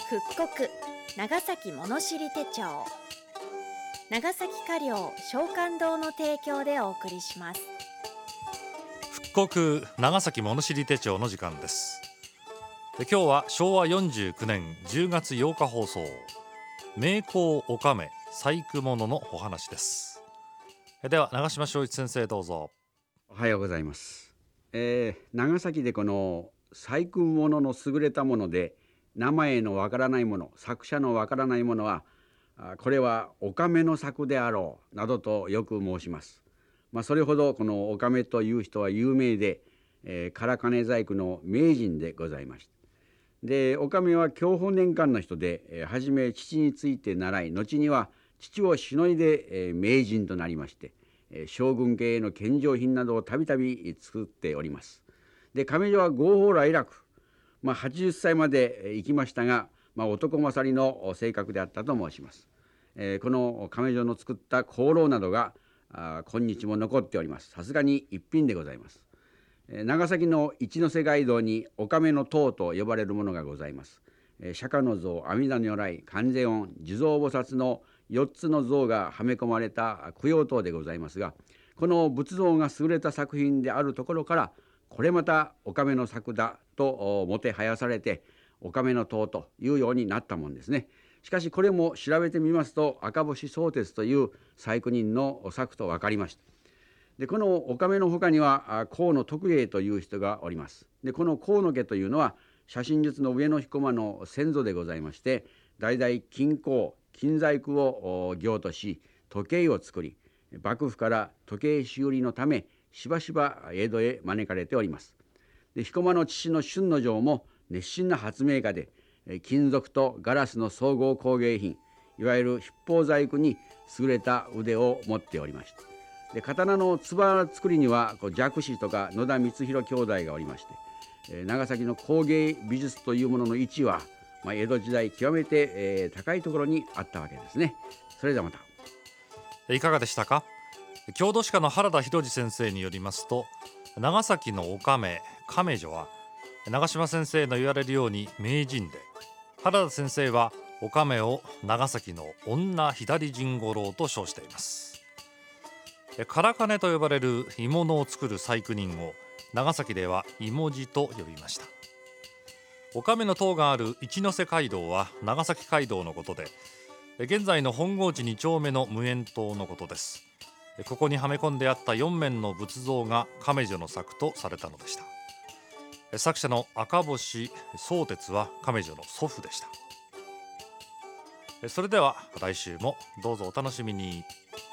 復刻長崎物知り手帳、長崎華領商館堂の提供でお送りします。 復刻長崎物知り手帳の時間です。今日は昭和49年10月8日放送、名工おかめ細工物のお話です。では長島正一先生、どうぞ。 おはようございます。長崎でこの細工物の優れたもので名前のわからないもの、作者のわからないものはこれはおかめの作であろうなどとよく申します。それほどこのおかめという人は有名で、唐金細工の名人でございました。で、おかめは享保年間の人で、初め父について習い、後には父をしのいで、名人となりまして、将軍家への献上品などをたびたび作っております。で、亀女は豪放来楽、80歳まで生きましたが、男勝りの性格であったと申します。この亀女の作った香炉などが今日も残っております。さすがに一品でございます。長崎の一ノ瀬街道におかめの塔と呼ばれるものがございます。釈迦の像、阿弥陀如来、観世音、地蔵菩薩の4つの像がはめ込まれた供養塔でございますが、この仏像が優れた作品であるところから、これまたおかめの作だともてはやされて、おかめの塔というようになったもんですね。しかしこれも調べてみますと、赤星宗哲という細工人の作と分かりました。で、このおかめのほかには河野徳英という人がおります。で、この河野家というのは写真術の上野彦馬の先祖でございまして、代々金工金細工を業とし時計を作り、幕府から時計修理のためしばしば江戸へ招かれております。で、彦馬の父の春之丞も熱心な発明家で、金属とガラスの総合工芸品、いわゆる筆法細工に優れた腕を持っておりました。で、刀のつば作りには雀士とか野田光弘兄弟がおりまして、長崎の工芸美術というものの位置は、江戸時代極めて、高いところにあったわけですね。それではまた。 いかがでしたか。郷土史家の原田博二先生によりますと、長崎のおかめ亀女は長島先生の言われるように名人で、原田先生はおかめを長崎の女左甚五郎と称しています。唐金と呼ばれる鋳物を作る細工人を長崎では芋地と呼びました。おかめの塔がある一ノ瀬街道は長崎街道のことで、現在の本郷地2丁目の無縁塔のことです。ここにはめ込んであった4面の仏像が亀女の作とされたのでした。作者の赤星宗哲は亀女の祖父でした。それでは来週もどうぞお楽しみに。